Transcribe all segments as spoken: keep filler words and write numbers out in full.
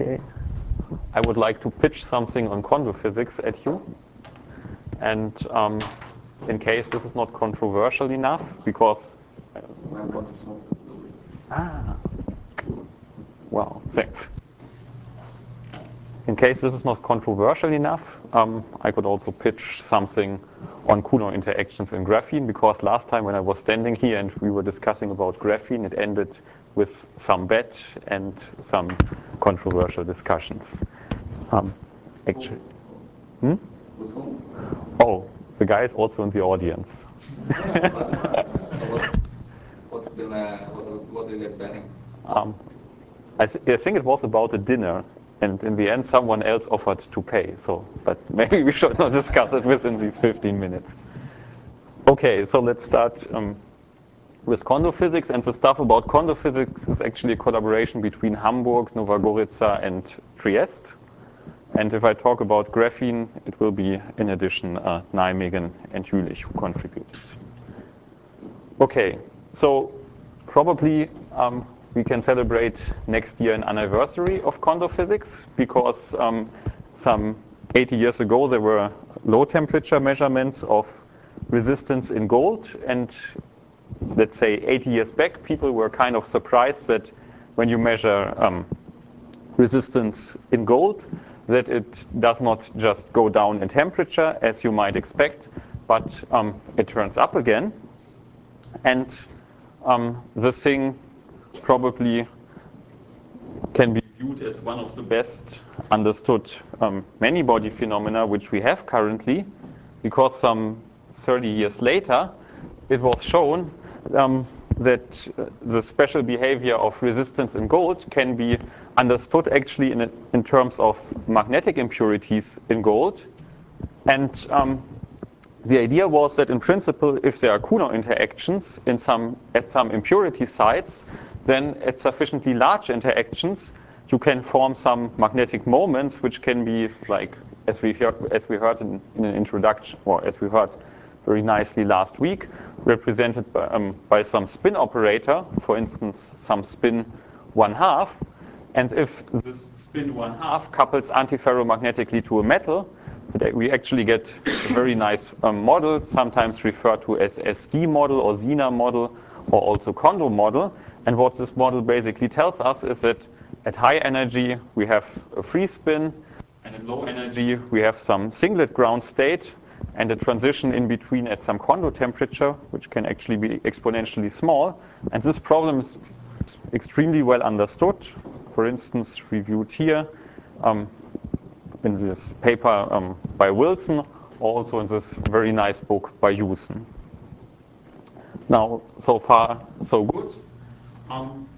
Okay. I would like to pitch something on quantum physics at you. And um, in case this is not controversial enough, because... Uh, ah, wow, thanks. In case this is not controversial enough, um, I could also pitch something on Coulomb interactions in graphene, because last time when I was standing here and we were discussing about graphene, it ended with some bet and some controversial discussions. Um, actually, hmm? Oh, the guy is also in the audience. So what's what's been uh, what, what are you guys betting? Um, I, th I think it was about a dinner, and in the end, someone else offered to pay. So, but maybe we should not discuss it within these fifteen minutes. Okay, so let's start um, with quantum physics, and the stuff about quantum physics is actually a collaboration between Hamburg, Nova Gorica, and Trieste. And if I talk about graphene, it will be, in addition, uh, Nijmegen and Jülich who contributed. Okay, so probably um, we can celebrate next year an anniversary of quantum physics, because um, some eighty years ago there were low temperature measurements of resistance in gold, and let's say eighty years back, people were kind of surprised that when you measure um, resistance in gold, that it does not just go down in temperature as you might expect, but um, it turns up again. And um, the thing probably can be viewed as one of the best understood um, many-body phenomena which we have currently, because some thirty years later, it was shown um, that uh, the special behavior of resistance in gold can be understood actually in, a, in terms of magnetic impurities in gold. And um, the idea was that in principle, if there are Coulomb interactions in some, at some impurity sites, then at sufficiently large interactions, you can form some magnetic moments which can be, like, as we, hear, as we heard in, in an introduction, or as we heard very nicely last week, represented by, um, by some spin operator, for instance, some spin one half. And if this spin one half couples antiferromagnetically to a metal, we actually get a very nice um, model, sometimes referred to as S D model or Zener model, or also Kondo model. And what this model basically tells us is that at high energy, we have a free spin, and at low energy, we have some singlet ground state, and a transition in between at some Kondo temperature, which can actually be exponentially small. And this problem is extremely well understood. For instance, reviewed here um, in this paper um, by Wilson, also in this very nice book by Hewson. Now, so far, so good. Um,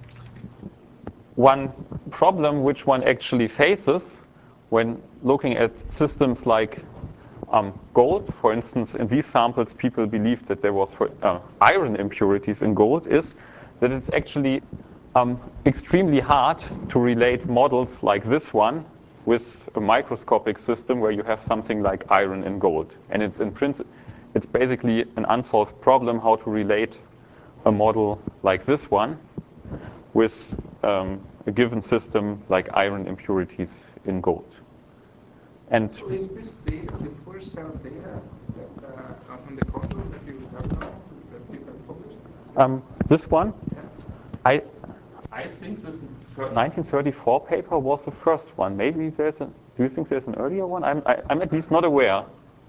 one problem which one actually faces when looking at systems like um, gold, for instance, in these samples, people believed that there was for, uh, iron impurities in gold, is that it's actually um, extremely hard to relate models like this one with a microscopic system where you have something like iron in gold. And it's in principle, it's basically an unsolved problem how to relate a model like this one with um, a given system like iron impurities in gold. And so is this the, the first set of data that, uh, from the Kondo that you have now, that people have published? Um, this one? Yeah. I I think this nineteen thirty-four paper was the first one. Maybe there's a, do you think there's an earlier one? I'm, I, I'm at least not aware.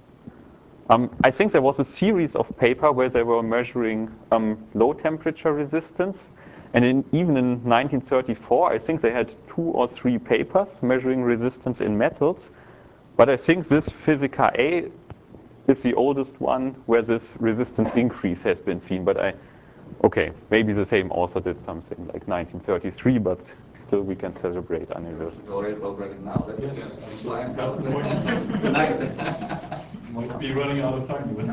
Um, I think there was a series of paper where they were measuring um, low temperature resistance. And in, even in nineteen thirty-four, I think they had two or three papers measuring resistance in metals. But I think this Physica A is the oldest one where this resistance increase has been seen. But I, okay, maybe the same author did something like nineteen thirty-three, but still we can celebrate anniversary. Gloria is celebrating now. That's Yes, flying that's the colors tonight. Might be running out of time even.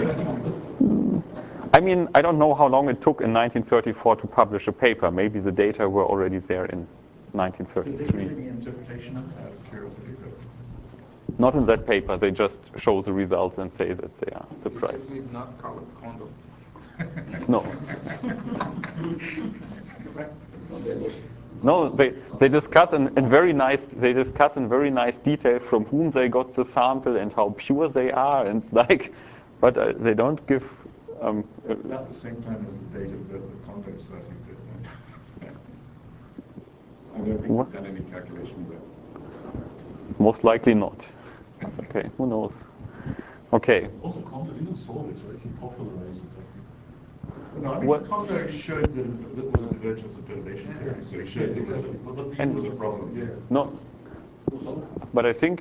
I mean, I don't know how long it took in nineteen thirty-four to publish a paper. Maybe the data were already there in nineteen thirty-three. Did they give any interpretation of that, out of curiosity? Not in that paper. They just show the results and say that they are surprised. This is not called Kondo. No. No, they, they discuss in, in very nice they discuss in very nice detail from whom they got the sample and how pure they are and like, but uh, they don't give. Um, It's about the same time as the date of birth of Kondo, so I think that I don't think What? we've done any calculations there. Most likely not. Okay, who knows? Okay. Also, Kondo didn't solve it, right? He popularized it, I think. No, I mean, What- Kondo showed that there was a divergence of perturbation theory, so he showed that Exactly. it But, but And- was a problem. Yeah. No, but I think,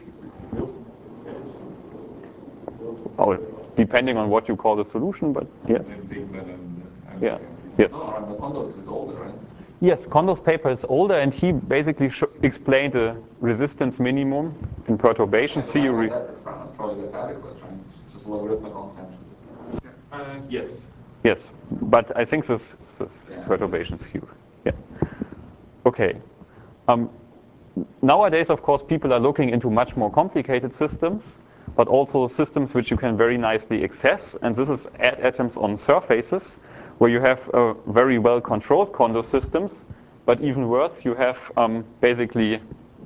oh, depending on what you call the solution, but yes. And Wigman and, and Yeah. Yes. No, and the condos is older, right? Yes, Kondo's paper is older, and he basically sh- explained the resistance minimum in perturbation Yeah, so I know theory. that experiment probably that's adequate, right? It's just logarithmic constant. Uh, yes. Yes, but I think this, this Yeah. perturbation theory. Yeah. Okay. Um, nowadays, of course, people are looking into much more complicated systems, but also systems which you can very nicely access. And this is add atoms on surfaces, where you have uh, very well controlled Kondo systems. But even worse, you have um, basically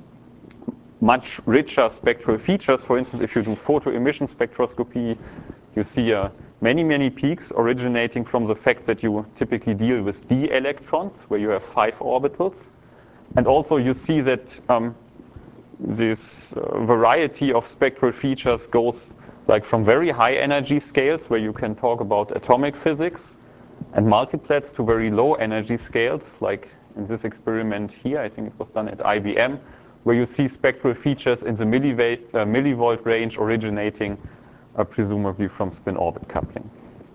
much richer spectral features. For instance, if you do photoemission spectroscopy, you see uh, many, many peaks originating from the fact that you typically deal with d electrons, where you have five orbitals. And also you see that um, this uh, variety of spectral features goes like from very high energy scales, where you can talk about atomic physics and multiplets, to very low energy scales, like in this experiment here, I think it was done at I B M, where you see spectral features in the milliva- uh, millivolt range originating uh, presumably from spin-orbit coupling.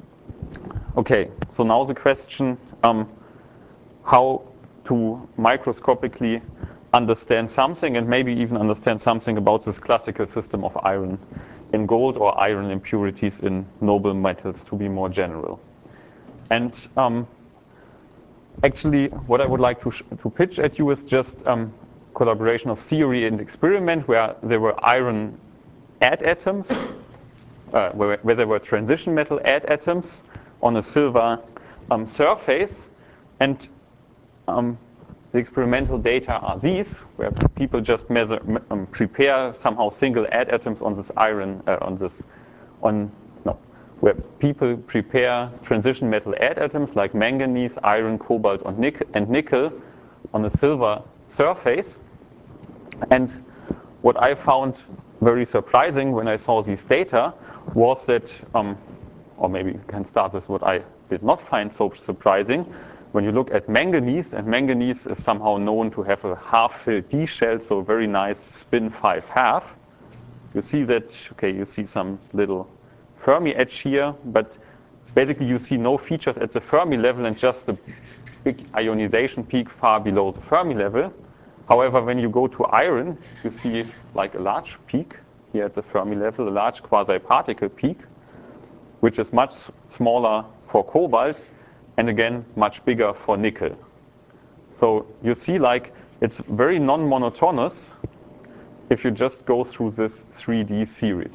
Okay, so now the question, um, how to microscopically understand something, and maybe even understand something about this classical system of iron in gold or iron impurities in noble metals, to be more general. And um, actually, what I would like to, sh- to pitch at you is just um, collaboration of theory and experiment, where there were iron add atoms, uh, where, where there were transition metal add atoms on a silver um, surface. And um, the experimental data are these, where people just measure, um, prepare somehow single add atoms on this iron, uh, on this, on no, where people prepare transition metal add atoms like manganese, iron, cobalt, and nickel, and nickel on a silver surface. And what I found very surprising when I saw these data was that, um, or maybe you can start with what I did not find so surprising. When you look at manganese, and manganese is somehow known to have a half-filled D shell, so a very nice spin five half. You see that, okay, you see some little Fermi edge here, but basically you see no features at the Fermi level and just a big ionization peak far below the Fermi level. However, when you go to iron, you see like a large peak here at the Fermi level, a large quasi-particle peak, which is much smaller for cobalt, and again, much bigger for nickel. So you see like it's very non-monotonous if you just go through this three D series.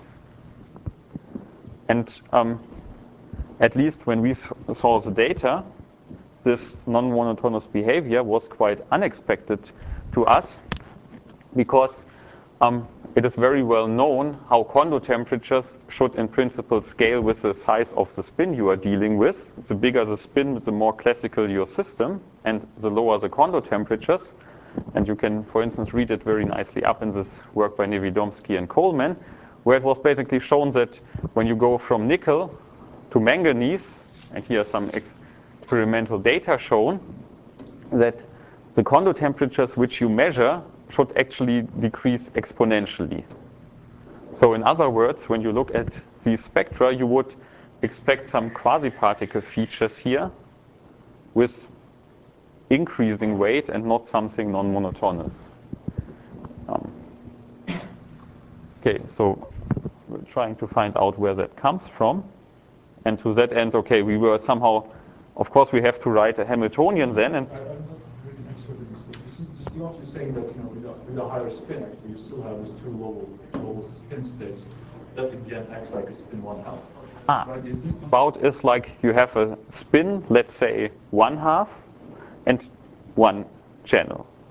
And um, at least when we saw the data, this non-monotonous behavior was quite unexpected to us, because um, it is very well known how Kondo temperatures should in principle scale with the size of the spin you are dealing with. The bigger the spin, the more classical your system, and the lower the Kondo temperatures. And you can, for instance, read it very nicely up in this work by Nevidomsky and Coleman, where it was basically shown that when you go from nickel to manganese, and here are some experimental data shown, that the Kondo temperatures which you measure should actually decrease exponentially. So in other words, when you look at these spectra, you would expect some quasi-particle features here with increasing weight and not something non-monotonous. Um, okay, so we're trying to find out where that comes from. And to that end, okay, we were somehow, of course, we have to write a Hamiltonian then. And I, I'm not really an expert in this, but this is, this is actually saying that, you know, with a, with a higher spin, actually, you still have these two low, low spin states that in the end acts like a spin one half. Ah, Right? Is this about is like you have a spin, let's say one half, and one channel.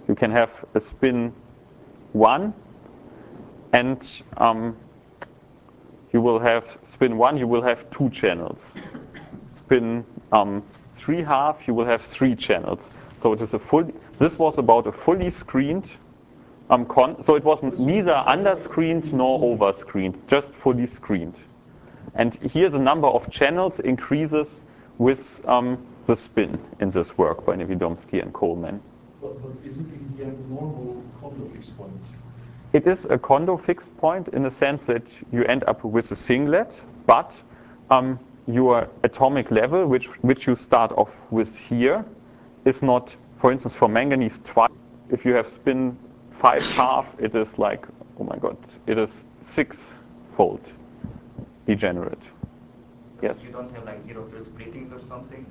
you can have a spin one, and um, you will have spin one, you will have two channels. Spin um, three half, you will have three channels. So it is a full. This was about a fully screened um, con. So it was neither under-screened nor over-screened, just fully screened. And here the number of channels increases with um, the spin in this work by Nevidomsky and Coleman. But, but is it in the end normal Kondo fixed point? It is a Kondo fixed point in the sense that you end up with a singlet, but um, your atomic level, which, which you start off with here, is not, for instance, for manganese twice. If you have spin five half, it is like, oh my god, it is six-fold degenerate. Yes. You don't have like zero field splittings or something?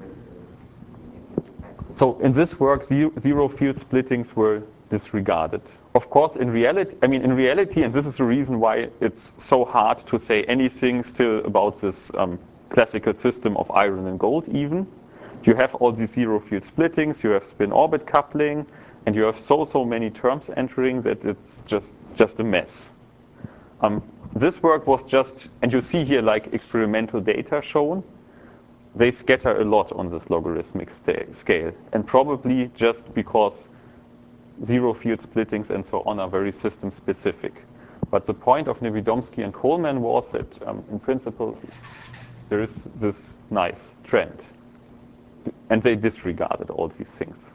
So in this work, zero, zero field splittings were disregarded. Of course, in reality, I mean, in reality, and this is the reason why it's so hard to say anything still about this um, classical system of iron and gold even. You have all these zero field splittings, you have spin orbit coupling, and you have so, so many terms entering that it's just, just a mess. Um, this work was just, and you see here like experimental data shown, they scatter a lot on this logarithmic scale, and probably just because zero field splittings and so on are very system specific. But the point of Nevidomsky and Coleman was that um, in principle there is this nice trend, and they disregarded all these things.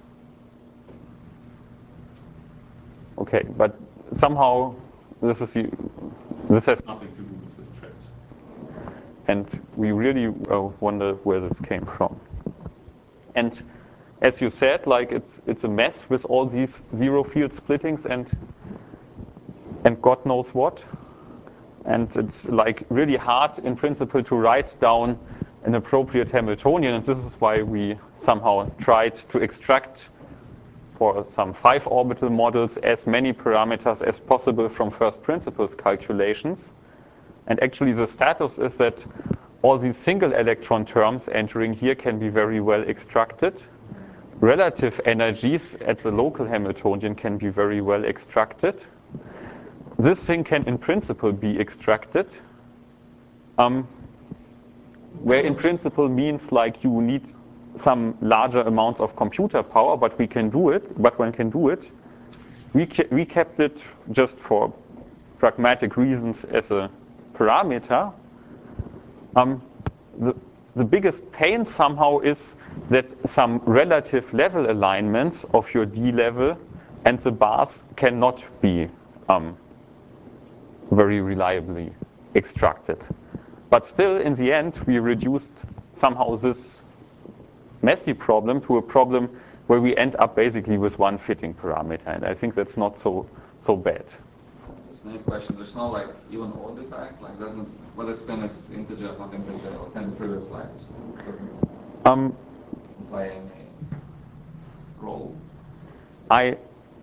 Okay, but somehow this is the, this has nothing to do with this trend. And we really uh, wonder where this came from. And as you said, like it's it's a mess with all these zero field splittings and and God knows what. And it's like really hard in principle to write down an appropriate Hamiltonian. And this is why we somehow tried to extract for some five orbital models as many parameters as possible from first principles calculations. And actually the status is that all these single electron terms entering here can be very well extracted. Relative energies at the local Hamiltonian can be very well extracted. This thing can in principle be extracted, um, where in principle means like you need some larger amounts of computer power, but we can do it, but one can do it. We, ke we kept it just for pragmatic reasons as a parameter. Um, the, the biggest pain somehow is that some relative level alignments of your D level and the bars cannot be um, very reliably extracted. But still, in the end, we reduced somehow this messy problem to a problem where we end up basically with one fitting parameter. And I think that's not so, so bad. Just another question. There's no like even odd effect. Like doesn't well the spin is integer, not integer. What's in the previous slide? Just doesn't, Um, doesn't play any role. I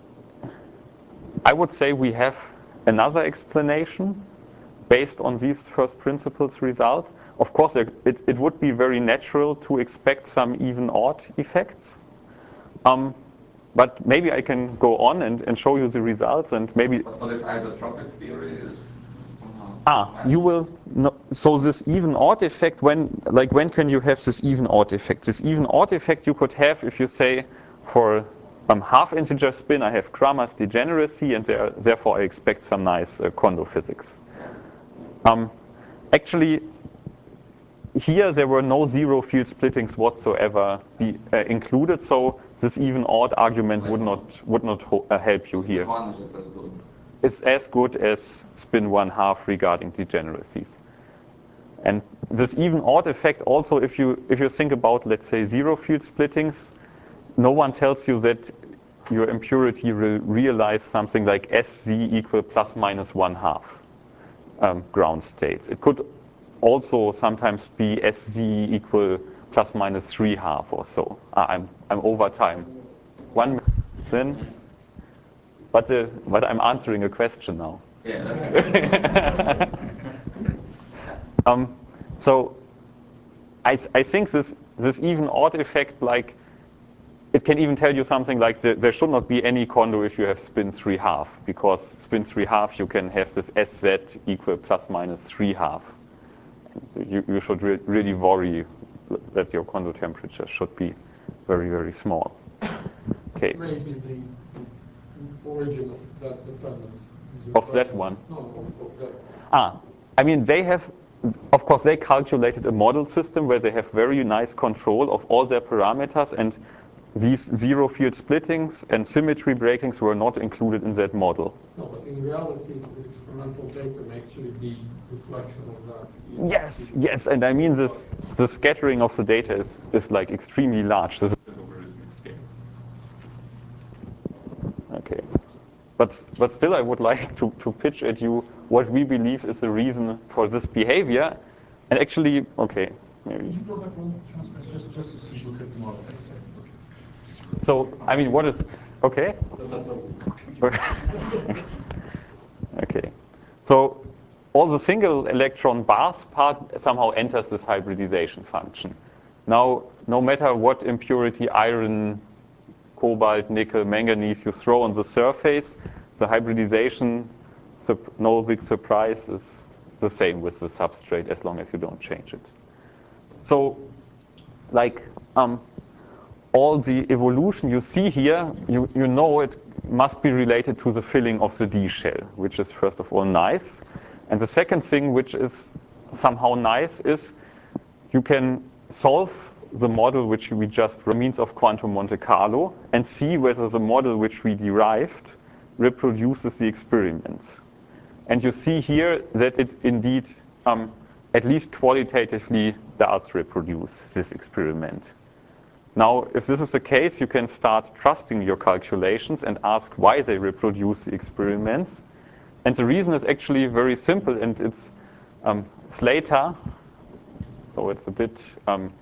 I would say we have another explanation based on these first principles results. Of course, it, it would be very natural to expect some even odd effects. Um, but maybe I can go on and, and show you the results and maybe. But for this isotropic theory is somehow. Ah, you will know. So this even odd effect, when like when can you have this even odd effect? This even odd effect you could have if you say for um, half integer spin I have Cramer's degeneracy and there, therefore I expect some nice uh, Kondo physics. Um, actually, here there were no zero field splittings whatsoever be, uh, included, so this even odd argument would not would not uh, help you here. One is just as good. It's as good as spin one half regarding degeneracies. And this even odd effect also, if you if you think about, let's say, zero field splittings, no one tells you that your impurity will realize something like S Z equal plus minus one half um, ground states. It could also sometimes be S Z equal plus minus three half or so. Ah, I'm I'm over time. One minute then. But, uh, but I'm answering a question now. Yeah, that's good. um, so I, I think this, this even odd effect, like it can even tell you something like there, there should not be any Kondo if you have spin three half, because spin three half you can have this S Z equal plus minus three half. You, you should re really worry that your Kondo temperature should be very, very small. Okay. Maybe the origin of that dependence. Of that one? No, of, of that. Ah, I mean, they have, of course, they calculated a model system where they have very nice control of all their parameters, and these zero field splittings and symmetry breakings were not included in that model. No, but in reality, the experimental data may actually be reflection of that. Yes, yes, and I mean this, the scattering of the data is, is like extremely large. This is a logarithmic scale. Okay. But, but still, I would like to, to pitch at you what we believe is the reason for this behavior. And actually, okay, maybe. Can you draw that one transparency just, just to see, look at the model? Okay. So, I mean, what is, okay? Okay. So, all the single electron bars part somehow enters this hybridization function. Now, no matter what impurity, iron, cobalt, nickel, manganese you throw on the surface, the hybridization, no big surprise, is the same with the substrate as long as you don't change it. So, like, um, all the evolution you see here, you, you know it must be related to the filling of the D shell, which is first of all nice. And the second thing which is somehow nice is you can solve the model which we just by means of quantum Monte Carlo and see whether the model which we derived reproduces the experiments. And you see here that it indeed, um, at least qualitatively, does reproduce this experiment. Now, if this is the case, you can start trusting your calculations and ask why they reproduce the experiments. And the reason is actually very simple, and it's um, Slater. So it's a bit, um,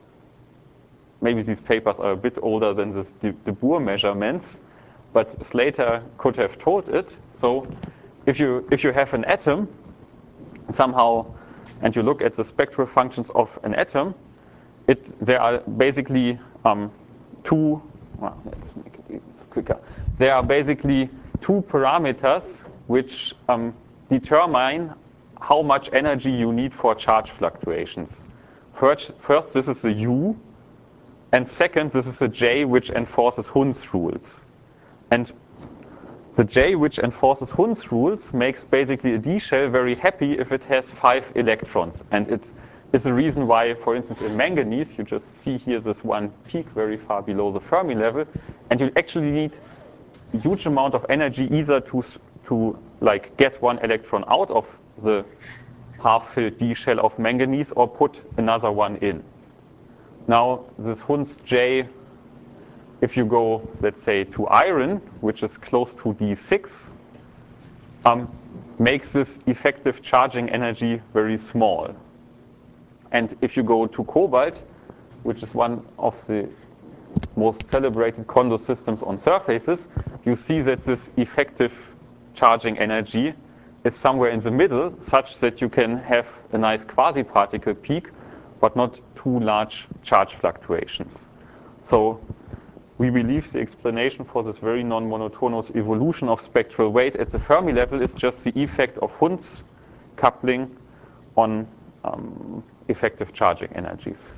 maybe these papers are a bit older than this De, De Boer measurements, but Slater could have told it. So if you, if you have an atom somehow, and you look at the spectral functions of an atom, It, there are basically um, two, well, let's make it even quicker. There are basically two parameters which um, determine how much energy you need for charge fluctuations. First, first, this is the U, and second, this is the J, which enforces Hund's rules. And the J, which enforces Hund's rules, makes basically a D shell very happy if it has five electrons, and it is the reason why, for instance, in manganese, you just see here this one peak very far below the Fermi level, and you actually need a huge amount of energy either to, to like get one electron out of the half-filled D shell of manganese or put another one in. Now, this Hund's J, if you go, let's say, to iron, which is close to D six, um, makes this effective charging energy very small. And if you go to cobalt, which is one of the most celebrated Kondo systems on surfaces, you see that this effective charging energy is somewhere in the middle, such that you can have a nice quasi-particle peak, but not too large charge fluctuations. So we believe the explanation for this very non-monotonous evolution of spectral weight at the Fermi level is just the effect of Hund's coupling on um, effective charging energies.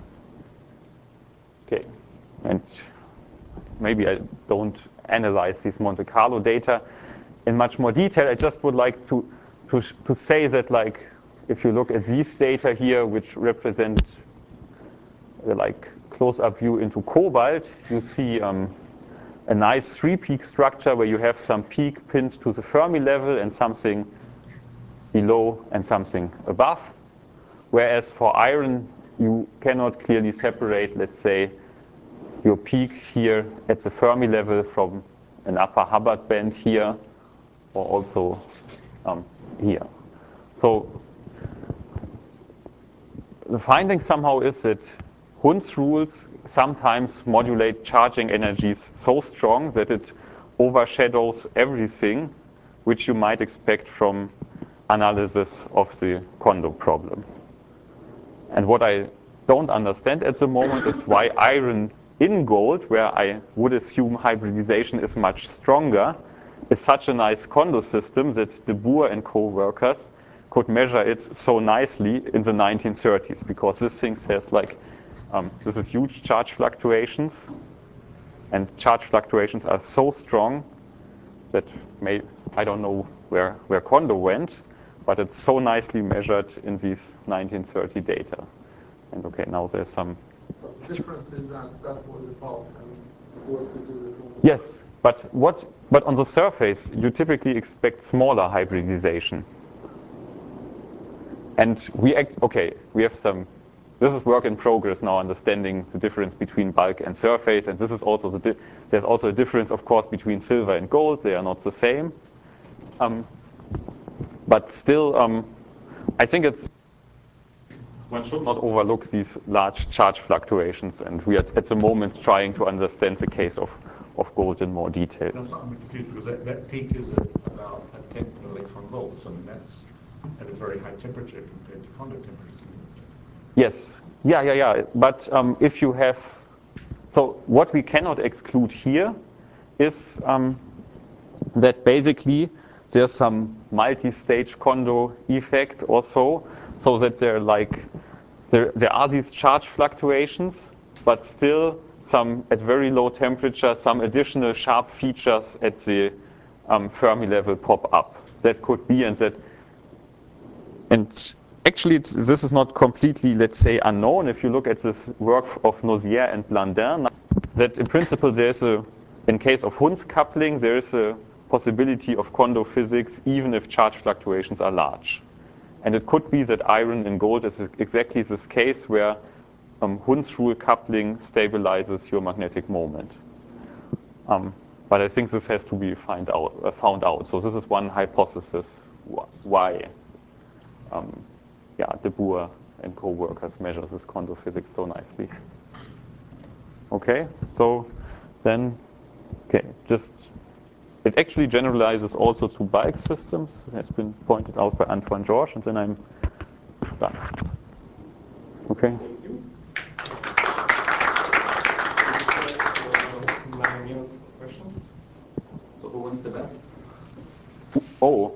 Okay, and maybe I don't analyze these Monte Carlo data in much more detail. I just would like to, to, to say that, like, if you look at these data here, which represent uh, like close-up view into cobalt, you see um, a nice three-peak structure where you have some peak pinned to the Fermi level and something below and something above. Whereas for iron, you cannot clearly separate, let's say, your peak here at the Fermi level from an upper Hubbard band here, or also um, here. So the finding somehow is that Hund's rules sometimes modulate charging energies so strong that it overshadows everything which you might expect from analysis of the Kondo problem. And what I don't understand at the moment is why iron in gold, where I would assume hybridization is much stronger, is such a nice Kondo system that De Boer and co-workers could measure it so nicely in the nineteen thirties, because this thing has like, um, this is huge charge fluctuations, and charge fluctuations are so strong that may, I don't know where, where Kondo went, but it's so nicely measured in these nineteen thirty data. And okay, now there's some. The difference is that that was about, I mean, what we do with all the- Yes, but what? But on the surface, you typically expect smaller hybridization. And we act, okay, we have some. This is work in progress now, understanding the difference between bulk and surface, and this is also the. Di there's also a difference, of course, between silver and gold. They are not the same. Um, but still, um, I think it's. One should not overlook these large charge fluctuations, and we are at the moment trying to understand the case of, of gold in more detail. No, it's not confused because that, that peak is at about a tenth of an electron volt, so I mean that's at a very high temperature compared to Kondo temperatures. Yes, yeah, yeah, yeah. But um, if you have, so what we cannot exclude here is um, that basically there's some multi-stage Kondo effect or so, so that they're like, there, there are these charge fluctuations, but still some, at very low temperature, some additional sharp features at the um, Fermi level pop up. That could be, and that, and actually it's, this is not completely, let's say, unknown. If you look at this work of Nozière and Blandin, that in principle there's a, in case of Hund's coupling, there is a possibility of Kondo physics even if charge fluctuations are large. And it could be that iron in gold is exactly this case where um, Hund's rule coupling stabilizes your magnetic moment. Um, but I think this has to be find out, uh, found out. So this is one hypothesis wh why um, yeah, De Boer and co-workers measure this Kondo physics so nicely. Okay, so then, okay, just it actually generalizes also to bulk systems. It has been pointed out by Antoine Georges, and then I'm done. Okay. Questions? So who wins the bet? Oh.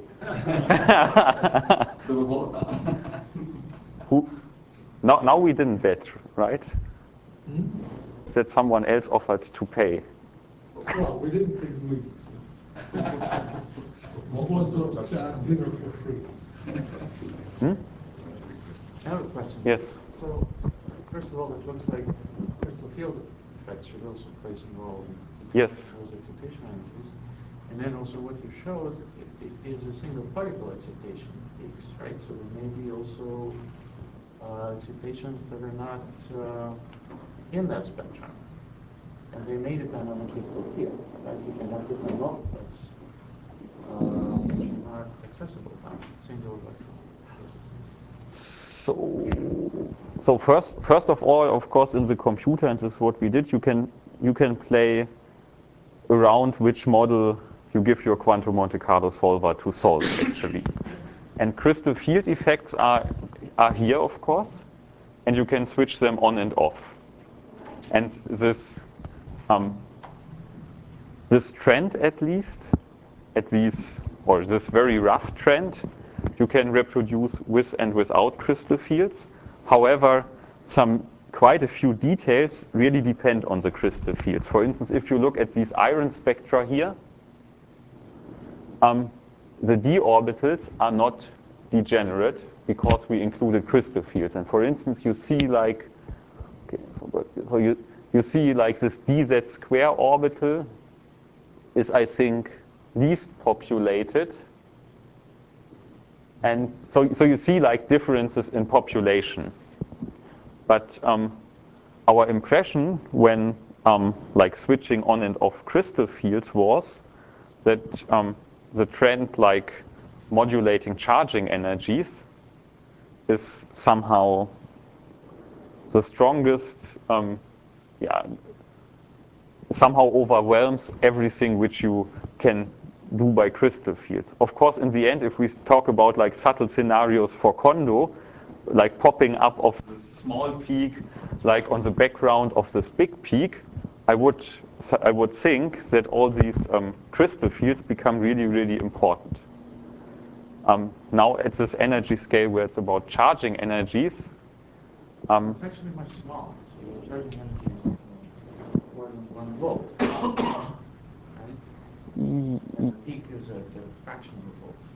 Do we vote now? Who? Now, now we didn't bet, right? Hmm? That someone else offered to pay. Well, we didn't agree. What was the uh, dinner for free? Hmm? I have a question. Yes. So, first of all, it looks like crystal field effects should also play some role in Yes. those excitation energies. And then also what you showed it, it is a single particle excitation peaks, right? So there may be also uh, excitations that are not uh, in that spectrum. And they may depend on the crystal field, right? You can have different multiples uh, which are not accessible down single electron. So, so first, first of all, of course, in the computer, and this is what we did, you can you can play around which model you give your quantum Monte Carlo solver to solve, actually. And crystal field effects are are here, of course, and you can switch them on and off. And this um, this trend, at least, at these or this very rough trend, you can reproduce with and without crystal fields. However, some quite a few details really depend on the crystal fields. For instance, if you look at these iron spectra here, um, the d orbitals are not degenerate because we included crystal fields. And for instance, you see like, okay, so you, you see like this dz square orbital is, I think, least populated. And so, so you see like differences in population. But um, our impression when um, like switching on and off crystal fields was that um, the trend like modulating charging energies is somehow the strongest, um, yeah, somehow overwhelms everything which you can do by crystal fields. Of course, in the end, if we talk about like subtle scenarios for Kondo, like popping up of this small peak, like on the background of this big peak, I would, I would think that all these um, crystal fields become really, really important. Um, now at this energy scale where it's about charging energies. Um, it's actually much smaller. So your charging energy is more than one volt. Right? And the peak is at a fraction of a volt.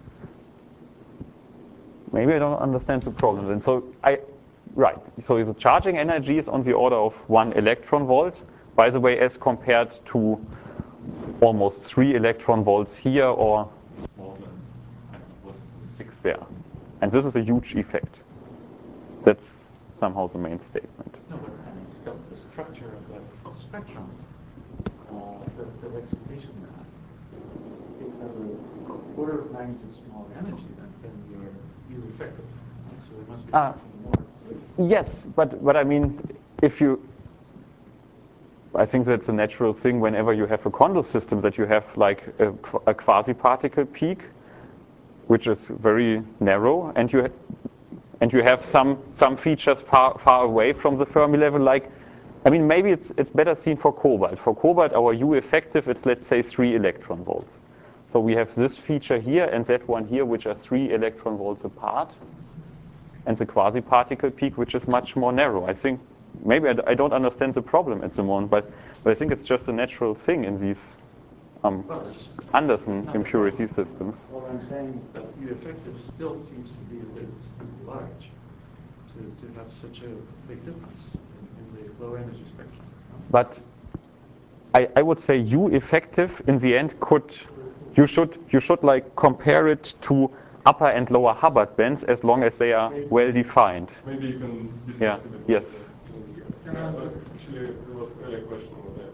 Maybe I don't understand the problem. And so I, right. So the charging energy is on the order of one electron volt. By the way, as compared to almost three electron volts here, or more than I don't know, what is the six there. And this is a huge effect. That's somehow the main statement. No, but I mean, still, the structure of that spectrum, uh, the, the excitation that it has a order of magnitude smaller energy than, than your U effective. So there must be Uh, something more. Yes, but, but I mean, if you, I think that's a natural thing whenever you have a Kondo system that you have like a, a quasi-particle peak, which is very narrow, and you and you have some some features far far away from the Fermi level. Like, I mean, maybe it's it's better seen for cobalt. For cobalt, our U effective is, let's say, three electron volts. So we have this feature here and that one here, which are three electron volts apart, and the quasi-particle peak, which is much more narrow. I think maybe I, I don't understand the problem at the moment, but but I think it's just a natural thing in these um, Well, it's just- Anderson it's not impurity a problem. systems. All I'm saying is that U effective still seems to be a bit large to, to have such a big difference in, in the low energy spectrum. No? But I, I would say U effective in the end could, you should you should like compare it to upper and lower Hubbard bands as long as they are well defined. Maybe you can discuss Yeah. it a bit. Yes. Yeah, but actually, there was earlier question over there.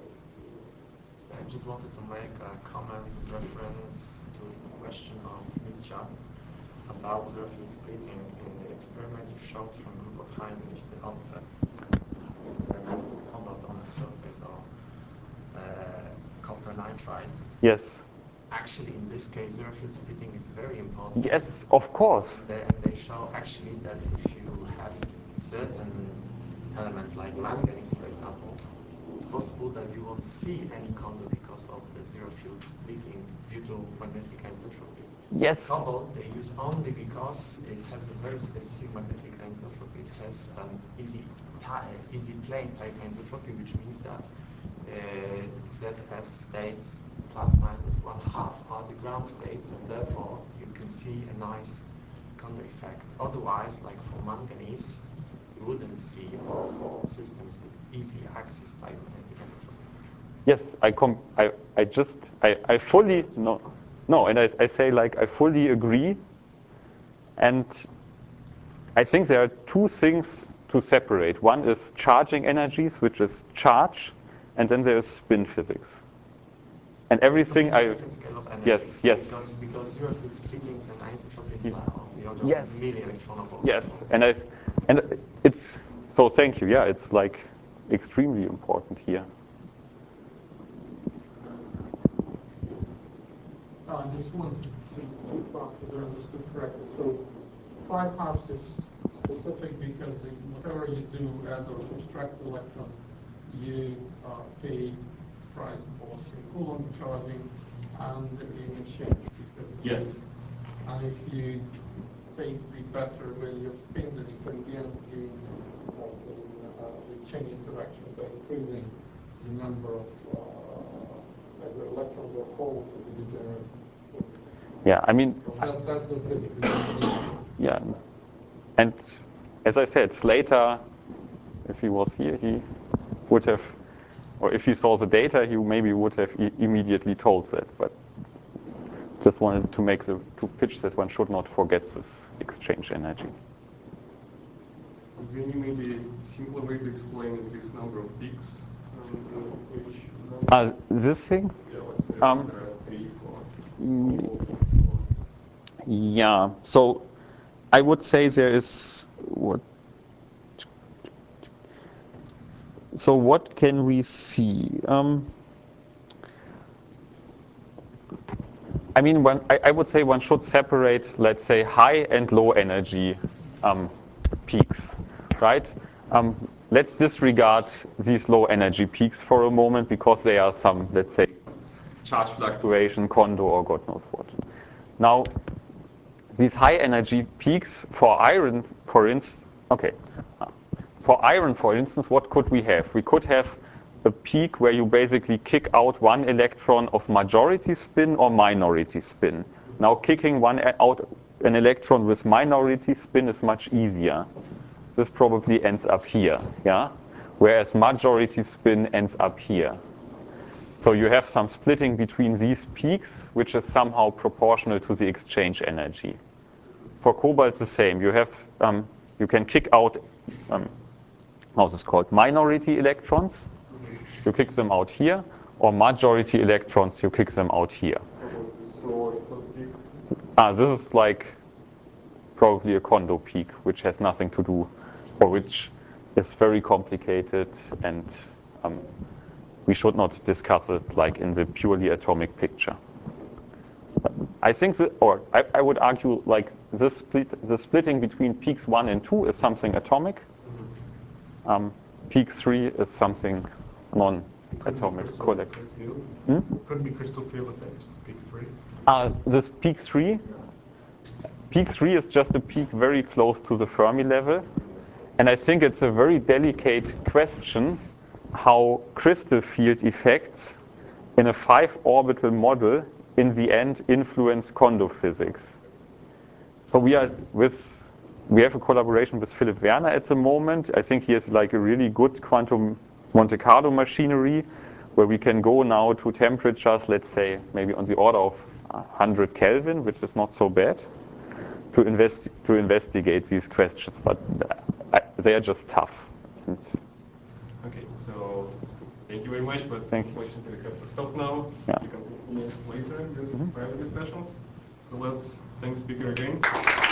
I just wanted to make a comment in reference to the question of Nietzsche about zero field splitting. In the experiment you showed from group of Heinrich, the object compound on the surface of uh, copper nitride. Yes. Actually, in this case, zero field splitting is very important. Yes, of course. And they, and they show actually that if you have certain elements like manganese, for example, it's possible that you won't see any Kondo because of the zero field splitting due to magnetic anisotropy. Yes. Cobalt they use only because it has a very specific magnetic anisotropy. It has an easy easy plane type anisotropy, which means that uh, Z S states plus minus one half are the ground states, and therefore you can see a nice Kondo effect. Otherwise, like for manganese, you wouldn't see, or for systems with easy axis type magnetic anisotropy. Yes, I com I, I just I, I fully no no and I, I say like I fully agree, and I think there are two things to separate. One is charging energies, which is charge, and then there is spin physics. And everything I different scale of energies, yes yes because because zero field splittings and isotropies Ye- are of the order yes. of milli electron volts. yes So and I and it's so thank you, yeah, it's like extremely important here. Uh, I just wanted to, to cross whether I understood correctly. So five halves is specific because the, whatever you do add or subtract electron, you uh, pay price both in Coulomb charging and in exchange. Because Yes. and if you take the better value of spin, then you can again gain uh, in, uh, the chain interaction by increasing the number of uh, either electrons or holes that you generate. Yeah, I mean, So that, that was basically yeah. And as I said, Slater, if he was here, he would have, or if he saw the data, he maybe would have e immediately told that. But just wanted to make the to pitch that one should not forget this exchange energy. Is there any maybe simpler way to explain this number of peaks um, in each number? Uh, this thing? Yeah, let's say Um, there are three, four, Mm, four, four. Yeah, so I would say there is what. So what can we see? Um, I mean, one, I, I would say one should separate, let's say, high and low energy um, peaks, right? Um, let's disregard these low energy peaks for a moment because they are some, let's say, charge fluctuation, Kondo, or God knows what. Now, these high energy peaks for iron, for instance, okay, for iron, for instance, what could we have? We could have a peak where you basically kick out one electron of majority spin or minority spin. Now, kicking one out an electron with minority spin is much easier. This probably ends up here, yeah? Whereas majority spin ends up here. So you have some splitting between these peaks, which is somehow proportional to the exchange energy. For cobalt, the same. You have, um, you can kick out, um, how's this called, minority electrons. You kick them out here, or majority electrons, you kick them out here. Ah, this is like probably a Kondo peak, which has nothing to do, or which is very complicated, and um, we should not discuss it like in the purely atomic picture. But I think, that, or I, I would argue, like this split, the splitting between peaks one and two is something atomic. Um, peak three is something non-atomic collective. Hmm? Couldn't be crystal field effects, peak three. Uh, this peak three, peak three is just a peak very close to the Fermi level. And I think it's a very delicate question how crystal field effects in a five orbital model in the end influence Kondo physics. So we are with, we have a collaboration with Philipp Werner at the moment. I think he has like a really good quantum Monte Carlo machinery where we can go now to temperatures, let's say maybe on the order of one hundred Kelvin, which is not so bad, to invest to investigate these questions. But uh, they are just tough. Okay, so thank you very much. But Thank you. unfortunately, we have to stop now. Yeah. You can continue later in this Mm-hmm. private discussions. So let's thank speaker again.